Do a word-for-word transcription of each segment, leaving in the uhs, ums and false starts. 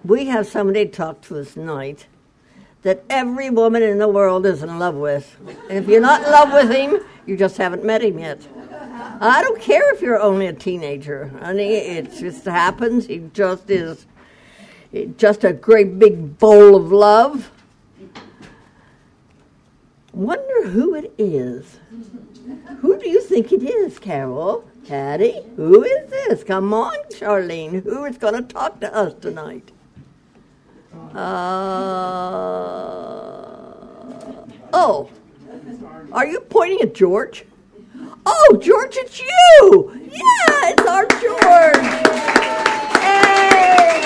we have somebody talk to us tonight that every woman in the world is in love with. And if you're not in love with him, you just haven't met him yet. I don't care if you're only a teenager. Honey, it just happens. He just is just a great big bowl of love. Wonder who it is. Who do you think it is, Carol? Patty? Who is this? Come on, Charlene. Who is going to talk to us tonight? Uh, oh, are you pointing at George? Oh, George, it's you! Yeah, it's our George! Hey!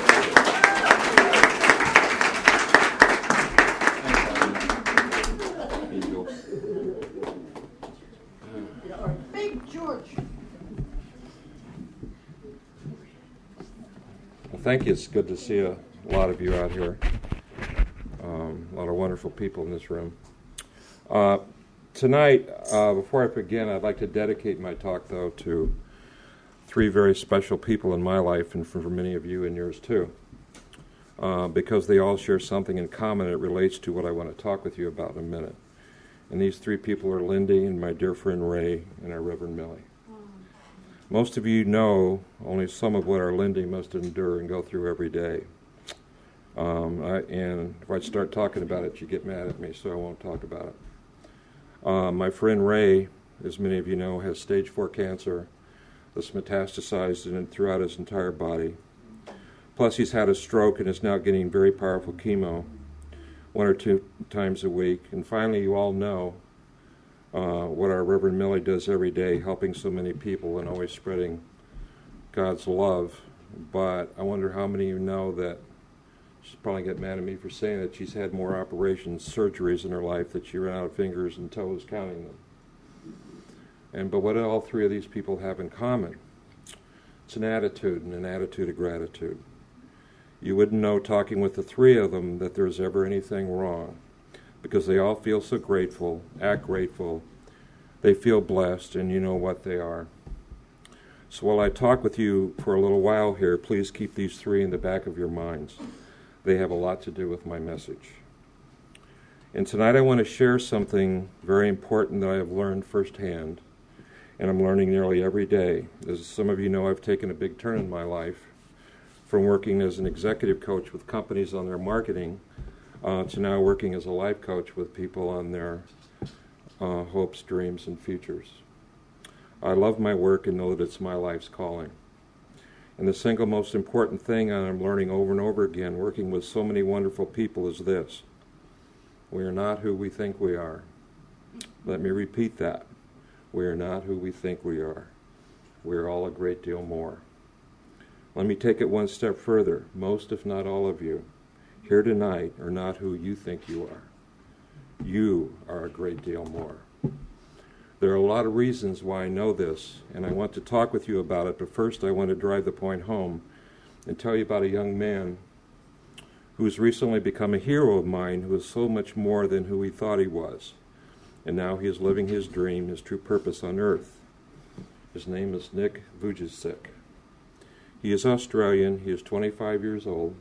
Our big George. Well, thank you. It's good to see a lot of you out here. Um, a lot of wonderful people in this room. Uh, tonight, uh, before I begin, I'd like to dedicate my talk, though, to three very special people in my life, and for, for many of you and yours, too, uh, because they all share something in common that relates to what I want to talk with you about in a minute. And these three people are Lindy and my dear friend Ray and our Reverend Millie. Most of you know only some of what our Lindy must endure and go through every day. Um, I, and if I start talking about it, you get mad at me, so I won't talk about it. Uh, my friend Ray, as many of you know, has stage four cancer that's metastasized in, throughout his entire body. Plus, he's had a stroke and is now getting very powerful chemo one or two times a week. And finally, you all know uh, what our Reverend Millie does every day, helping so many people and always spreading God's love. But I wonder how many of you know that she's probably get mad at me for saying that she's had more operations, surgeries in her life that she ran out of fingers and toes counting them. And but what do all three of these people have in common? It's an attitude, and an attitude of gratitude. You wouldn't know talking with the three of them that there's ever anything wrong, because they all feel so grateful, act grateful, they feel blessed, and you know what they are. So while I talk with you for a little while here, please keep these three in the back of your minds. They have a lot to do with my message. And tonight I want to share something very important that I have learned firsthand, and I'm learning nearly every day. As some of you know, I've taken a big turn in my life from working as an executive coach with companies on their marketing uh, to now working as a life coach with people on their uh, hopes, dreams, and futures. I love my work and know that it's my life's calling. And the single most important thing I'm learning over and over again, working with so many wonderful people, is this. We are not who we think we are. Let me repeat that. We are not who we think we are. We are all a great deal more. Let me take it one step further. Most, if not all of you, here tonight are not who you think you are. You are a great deal more. There are a lot of reasons why I know this, and I want to talk with you about it, but first I want to drive the point home and tell you about a young man who's recently become a hero of mine, who is so much more than who he thought he was. And now he is living his dream, his true purpose on earth. His name is Nick Vujicic. He is Australian. He is twenty-five years old.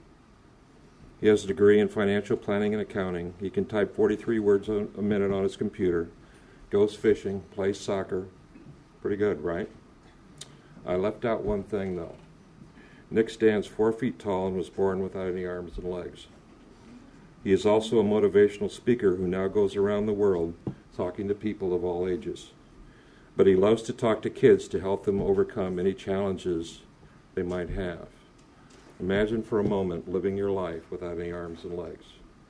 He has a degree in financial planning and accounting. He can type forty-three words a minute on his computer. Goes fishing, plays soccer. Pretty good, right? I left out one thing, though. Nick stands four feet tall and was born without any arms and legs. He is also a motivational speaker who now goes around the world talking to people of all ages. But he loves to talk to kids to help them overcome any challenges they might have. Imagine for a moment living your life without any arms and legs.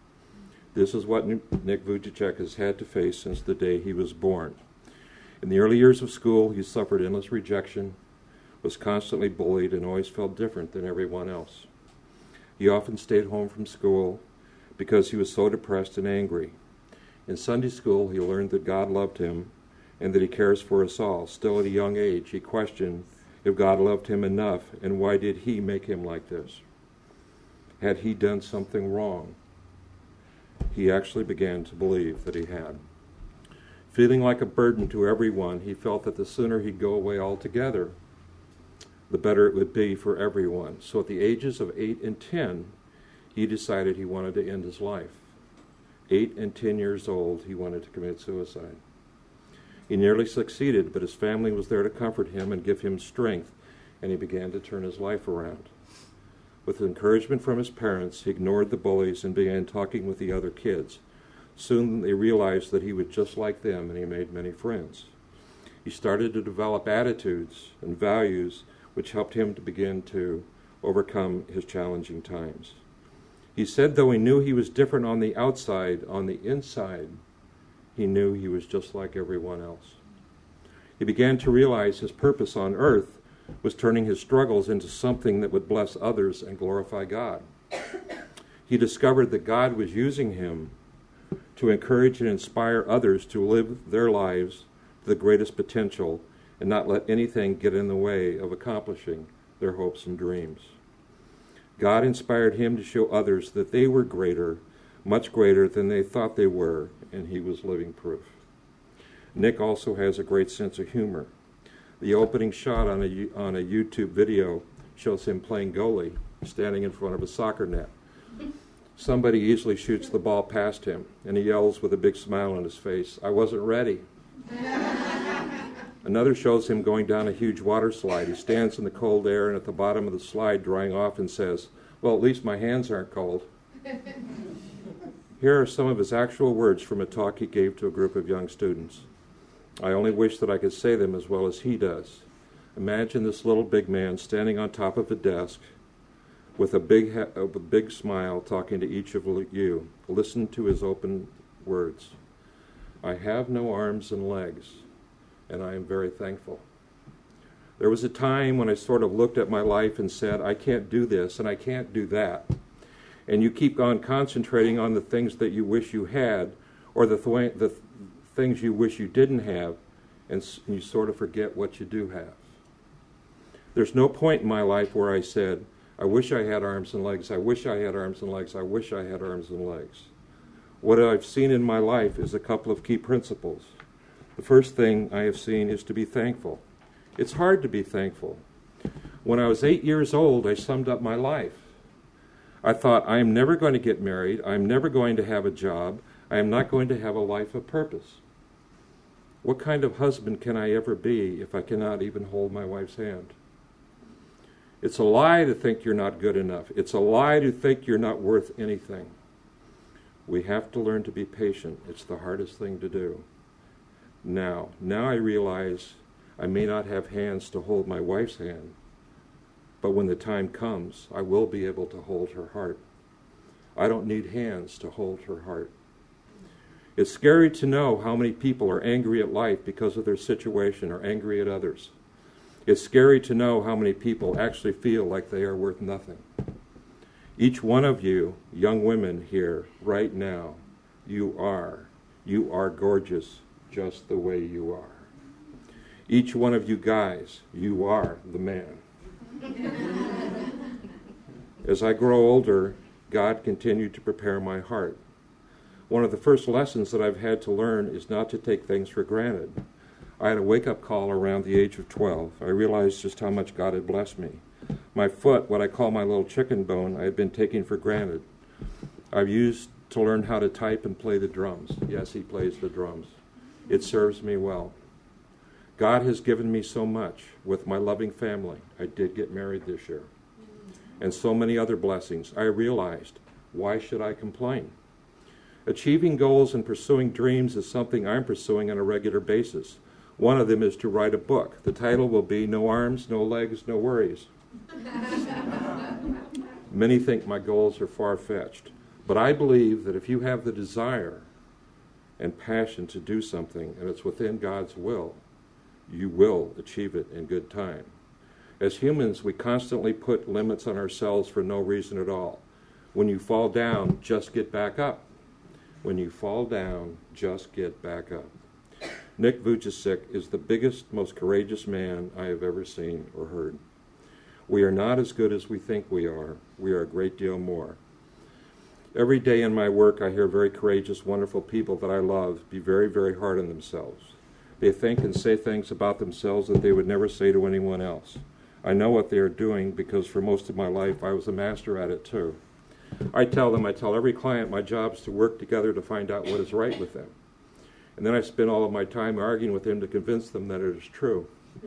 This is what Nick Vujicic has had to face since the day he was born. In the early years of school, he suffered endless rejection, was constantly bullied, and always felt different than everyone else. He often stayed home from school because he was so depressed and angry. In Sunday school, he learned that God loved him and that he cares for us all. Still at a young age, he questioned if God loved him enough, and why did he make him like this? Had he done something wrong? He actually began to believe that he had. Feeling like a burden to everyone, he felt that the sooner he'd go away altogether, the better it would be for everyone. So at the ages of eight and ten, he decided he wanted to end his life. Eight and ten years old, he wanted to commit suicide. He nearly succeeded, but his family was there to comfort him and give him strength, and he began to turn his life around. With encouragement from his parents, he ignored the bullies and began talking with the other kids. Soon they realized that he was just like them, and he made many friends. He started to develop attitudes and values which helped him to begin to overcome his challenging times. He said though he knew he was different on the outside, on the inside, he knew he was just like everyone else. He began to realize his purpose on earth was turning his struggles into something that would bless others and glorify God. He discovered that God was using him to encourage and inspire others to live their lives to the greatest potential and not let anything get in the way of accomplishing their hopes and dreams. God inspired him to show others that they were greater, much greater than they thought they were, and he was living proof. Nick also has a great sense of humor. The opening shot on a, on a YouTube video shows him playing goalie, standing in front of a soccer net. Somebody easily shoots the ball past him, and he yells with a big smile on his face, "I wasn't ready." Another shows him going down a huge water slide. He stands in the cold air and at the bottom of the slide drying off and says, "Well, at least my hands aren't cold." Here are some of his actual words from a talk he gave to a group of young students. I only wish that I could say them as well as he does. Imagine this little big man standing on top of a desk with a big, ha- a big smile talking to each of you. Listen to his open words. "I have no arms and legs, and I am very thankful. There was a time when I sort of looked at my life and said, I can't do this and I can't do that. And you keep on concentrating on the things that you wish you had or the, th- the th- things you wish you didn't have, and s- you sort of forget what you do have. There's no point in my life where I said, I wish I had arms and legs, I wish I had arms and legs, I wish I had arms and legs. What I've seen in my life is a couple of key principles. The first thing I have seen is to be thankful. It's hard to be thankful. When I was eight years old, I summed up my life. I thought, I am never going to get married, I am never going to have a job, I am not going to have a life of purpose. What kind of husband can I ever be if I cannot even hold my wife's hand? It's a lie to think you're not good enough. It's a lie to think you're not worth anything. We have to learn to be patient. It's the hardest thing to do. Now, now I realize I may not have hands to hold my wife's hand, but when the time comes, I will be able to hold her heart. I don't need hands to hold her heart. It's scary to know how many people are angry at life because of their situation or angry at others. It's scary to know how many people actually feel like they are worth nothing. Each one of you, young women here, right now, you are. You are gorgeous just the way you are. Each one of you guys, you are the man. As I grow older, God continued to prepare my heart. One of the first lessons that I've had to learn is not to take things for granted. I had a wake-up call around the age of twelve. I realized just how much God had blessed me. My foot, what I call my little chicken bone, I had been taking for granted. I've used to learn how to type and play the drums. Yes, he plays the drums. It serves me well. God has given me so much with my loving family. I did get married this year. And so many other blessings. I realized, why should I complain? Achieving goals and pursuing dreams is something I'm pursuing on a regular basis. One of them is to write a book. The title will be No Arms, No Legs, No Worries. Many think my goals are far-fetched, but I believe that if you have the desire and passion to do something and it's within God's will, you will achieve it in good time. As humans, we constantly put limits on ourselves for no reason at all. When you fall down, just get back up. When you fall down, just get back up. Nick Vujicic is the biggest, most courageous man I have ever seen or heard. We are not as good as we think we are. We are a great deal more. Every day in my work, I hear very courageous, wonderful people that I love be very, very hard on themselves. They think and say things about themselves that they would never say to anyone else. I know what they are doing because for most of my life I was a master at it too. I tell them, I tell every client my job is to work together to find out what is right with them. And then I spend all of my time arguing with them to convince them that it is true.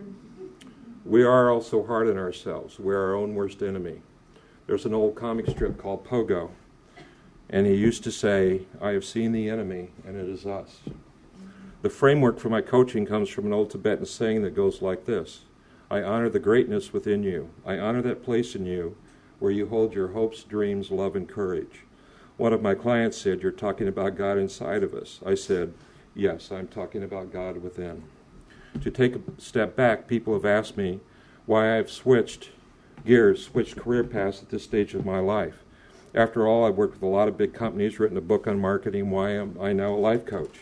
We are all so hard on ourselves. We're our own worst enemy. There's an old comic strip called Pogo, and he used to say, I have seen the enemy, and it is us. The framework for my coaching comes from an old Tibetan saying that goes like this: I honor the greatness within you. I honor that place in you where you hold your hopes, dreams, love, and courage. One of my clients said, you're talking about God inside of us. I said, yes, I'm talking about God within. To take a step back, people have asked me why I've switched gears, switched career paths at this stage of my life. After all, I've worked with a lot of big companies, written a book on marketing. Why am I now a life coach?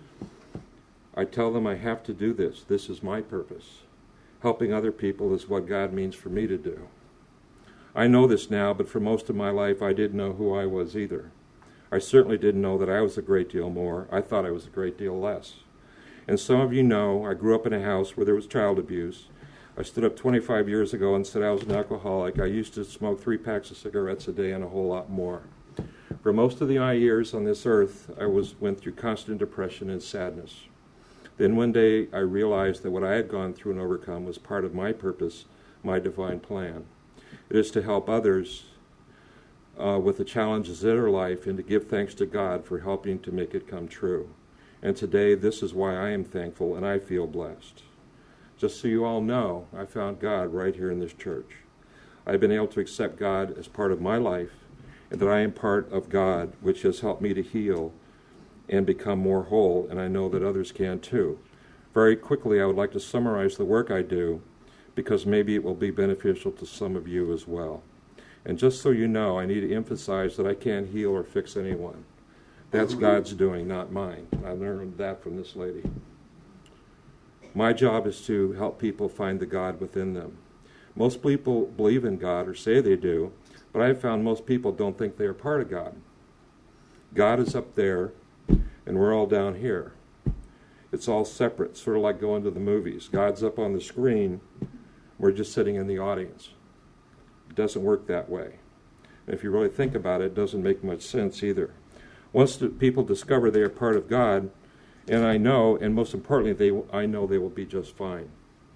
I tell them I have to do this. This is my purpose. Helping other people is what God means for me to do. I know this now, but for most of my life I didn't know who I was either. I certainly didn't know that I was a great deal more. I thought I was a great deal less. And some of you know I grew up in a house where there was child abuse. I stood up twenty-five years ago and said I was an alcoholic. I used to smoke three packs of cigarettes a day and a whole lot more. For most of the years on this earth, I was went through constant depression and sadness. Then one day I realized that what I had gone through and overcome was part of my purpose, my divine plan. It is to help others uh, with the challenges in their life and to give thanks to God for helping to make it come true. And today, this is why I am thankful and I feel blessed. Just so you all know, I found God right here in this church. I've been able to accept God as part of my life and that I am part of God, which has helped me to heal and become more whole, and I know that others can too. Very quickly, I would like to summarize the work I do because maybe it will be beneficial to some of you as well. And just so you know, I need to emphasize that I can't heal or fix anyone. That's God's doing, not mine. I learned that from this lady. My job is to help people find the God within them. Most people believe in God or say they do, but I've found most people don't think they are part of God. God is up there, and we're all down here. It's all separate, sort of like going to the movies. God's up on the screen, we're just sitting in the audience. It doesn't work that way. And if you really think about it, it doesn't make much sense either. Once the people discover they are part of God, and I know, and most importantly, they, I know they will be just fine.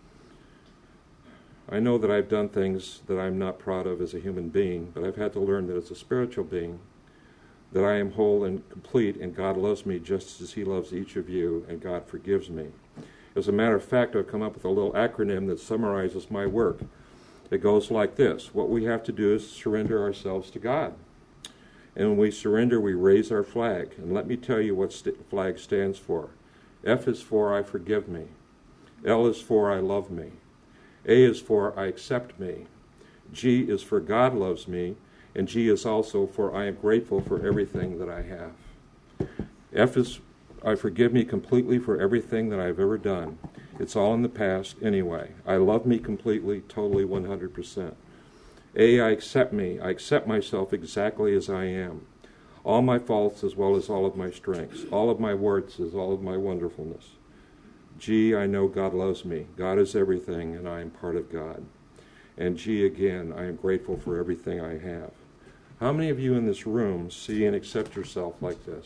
I know that I've done things that I'm not proud of as a human being, but I've had to learn that as a spiritual being, that I am whole and complete, and God loves me just as He loves each of you, and God forgives me. As a matter of fact, I've come up with a little acronym that summarizes my work. It goes like this. What we have to do is surrender ourselves to God. And when we surrender, we raise our flag. And let me tell you what st- flag stands for. F is for I forgive me. L is for I love me. A is for I accept me. G is for God loves me. And G is also for I am grateful for everything that I have. F is I forgive me completely for everything that I've ever done. It's all in the past anyway. I love me completely, totally, one hundred percent. A, I accept me. I accept myself exactly as I am. All my faults as well as all of my strengths. All of my warts as all of my wonderfulness. G, I know God loves me. God is everything, and I am part of God. And G, again, I am grateful for everything I have. How many of you in this room see and accept yourself like this?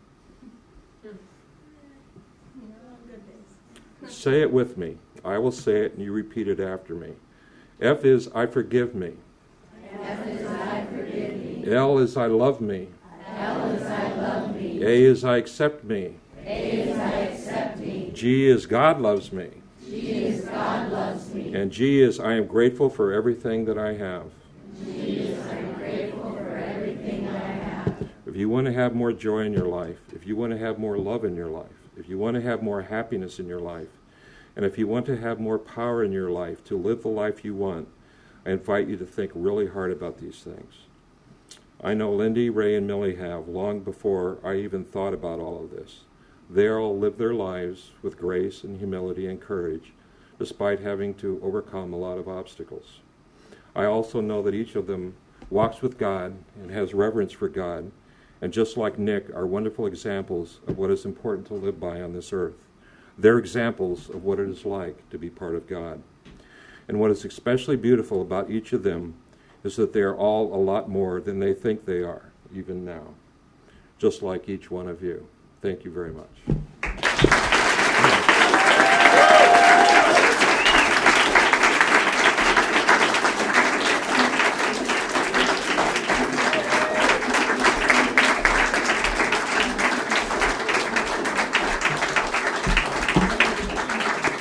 Say it with me. I will say it, and you repeat it after me. F is I forgive me. F is I forgive me. L is I love me. L is I love me. A is I accept me. A is I accept me. G is God loves me. G is God loves me. And G is I am grateful for everything that I have. G is I am grateful for everything I have. If you want to have more joy in your life, if you want to have more love in your life, if you want to have more happiness in your life, and if you want to have more power in your life to live the life you want, I invite you to think really hard about these things. I know Lindy, Ray, and Millie have long before I even thought about all of this. They all live their lives with grace and humility and courage, despite having to overcome a lot of obstacles. I also know that each of them walks with God and has reverence for God, and just like Nick, are wonderful examples of what is important to live by on this earth. They're examples of what it is like to be part of God. And what is especially beautiful about each of them is that they are all a lot more than they think they are, even now, just like each one of you. Thank you very much.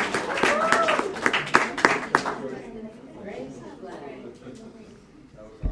That was